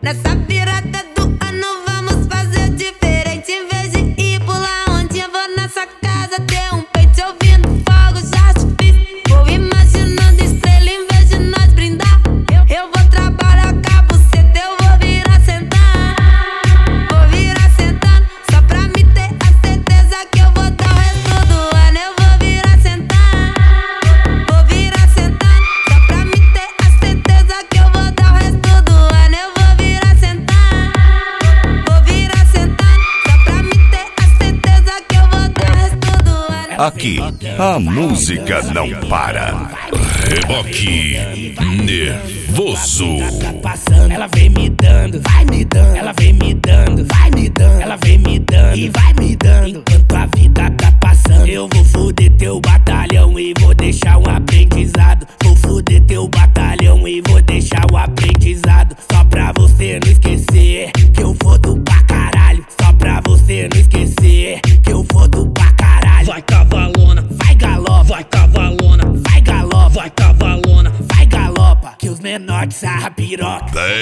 Nessa virada do ano vamos fazer diferente. Em vez de ir pular onde eu vou nessa casa ter um peito ouvindo fogo já suficiente. Vou imaginando estrela em vez de nós brindar. Eu vou trabalhar com a buceta, eu vou virar sentar. Vou virar sentando só pra me ter a certeza que eu vou dar o resto do ano. Eu vou virar sentar. Vou virar sentando só pra me ter a certeza que eu vou dar o resto do ano. Eu vou virar sentar. Vou virar sentando só pra me ter a certeza que eu vou dar o resto do ano. Aqui, a música não para. Reboque Nervoso. Tá passando, ela vem me dando, vai me dando. Ela vem me dando, vai me dando. Ela vem me dando e vai me dando. Enquanto a vida tá passando, eu vou foder teu batalhão e vou deixar um aprendizado. Vou foder teu batalhão e vou deixar o aprendizado. Só pra você não esquecer que eu fodo pra caralho. Só pra você não esquecer que eu fodo pra caralho. Vai cavalona, Vai galopa, vai cavalona, vai galopa, vai cavalona. vai galopa, que os menores sarra piroca.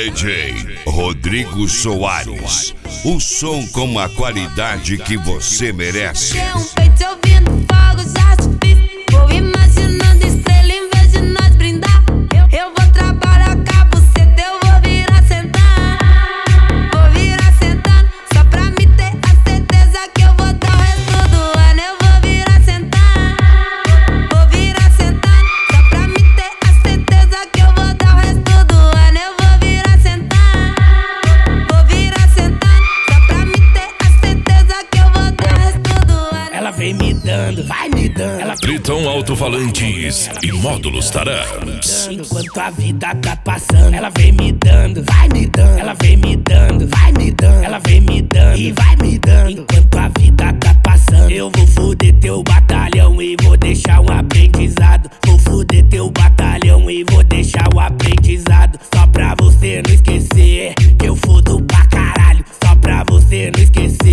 DJ Rodrigo Soares. O som com a qualidade que você merece. Ter um peito ouvindo fogo já suficiente. Vou imaginando estrela em vez de nós brindar. Eu vou trabalhar com a buceta, eu vou virar sentar. Vou virar sentando só pra me ter a certeza que eu vou dar o resto do ano. Eu vou virar sentar. Vou virar sentando só pra me ter a certeza que eu vou dar o resto do ano. Eu vou virar sentar. Vou virar sentando só pra me ter a certeza que eu vou dar o resto do ano. Ela vem me dando, vai me dando. Ela Triton Alto-Falantes e Módulos Tarantes. enquanto a vida tá passando, ela vem me dando, vai me dando. Ela vem me dando, vai me dando. Ela vem me dando e vai me dando. Enquanto a vida tá passando, eu vou foder teu batalhão e vou deixar um aprendizado. Vou foder teu batalhão e vou deixar o aprendizado. Só pra você não esquecer que eu fodo pra caralho. Só pra você não esquecer